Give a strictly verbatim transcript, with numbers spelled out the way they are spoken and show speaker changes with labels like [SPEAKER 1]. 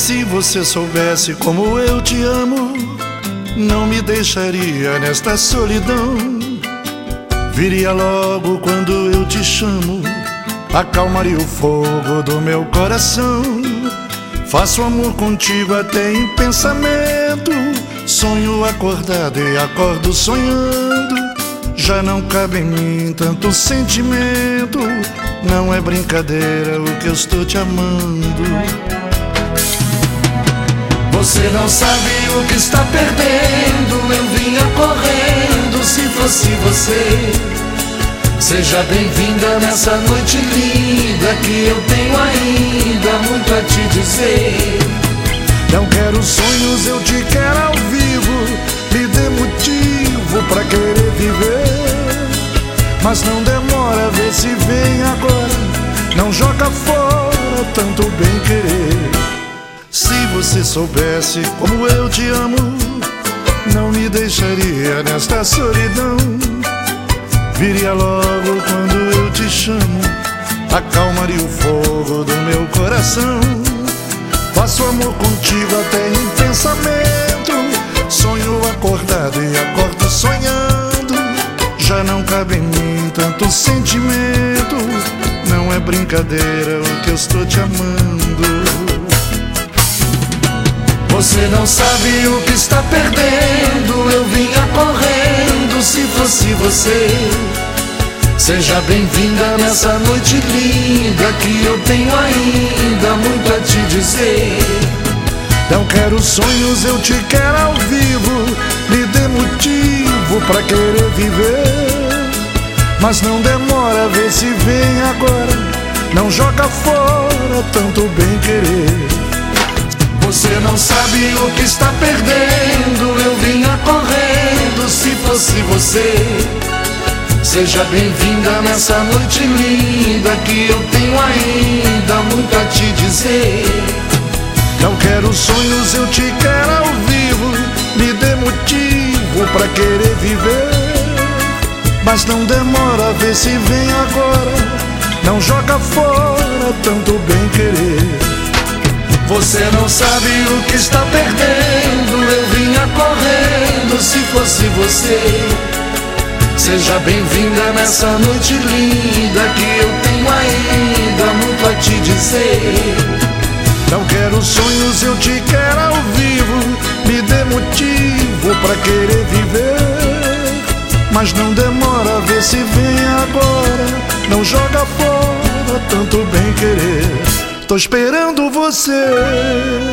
[SPEAKER 1] Se você soubesse como eu te amo, não me deixaria nesta solidão. Viria logo quando eu te chamo, acalmaria o fogo do meu coração. Faço amor contigo até em pensamento, sonho acordado e acordo sonhando. Já não cabe em mim tanto sentimento, não é brincadeira o que eu estou te amando.
[SPEAKER 2] Você não sabe o que está perdendo, eu vinha correndo se fosse você. Seja bem-vinda nessa noite linda, que eu tenho ainda muito a te dizer.
[SPEAKER 1] Não quero sonhos, eu te quero ao vivo, me dê motivo pra querer viver. Mas não demora, vê se vem agora, não joga fora tanto bem querer. Se você soubesse como eu te amo, não me deixaria nesta solidão. Viria logo quando eu te chamo, acalmaria o fogo do meu coração. Faço amor contigo até em pensamento, sonho acordado e acordo sonhando. Já não cabe em mim tanto sentimento, não é brincadeira o que eu estou te amando.
[SPEAKER 2] Você não sabe o que está perdendo, eu vinha correndo se fosse você. Seja bem-vinda nessa noite linda, que eu tenho ainda muito a te dizer.
[SPEAKER 1] Não quero sonhos, eu te quero ao vivo, me dê motivo pra querer viver. Mas não demora, vê se vem agora, não joga fora tanto bem querer.
[SPEAKER 2] Você não sabe o que está perdendo, eu vinha correndo se fosse você. Seja bem-vinda nessa noite linda, que eu tenho ainda muito a te dizer.
[SPEAKER 1] Não quero sonhos, eu te quero ao vivo, me dê motivo pra querer viver. Mas não demora, vê se vem agora, não joga fora tanto bem querer.
[SPEAKER 2] Você não sabe o que está perdendo, eu vinha correndo se fosse você. Seja bem-vinda nessa noite linda, que eu tenho ainda muito a te dizer.
[SPEAKER 1] Não quero sonhos, eu te quero ao vivo, me dê motivo pra querer viver. Mas não demora, vê se vem agora, não joga fora tanto bem querer. Tô esperando você.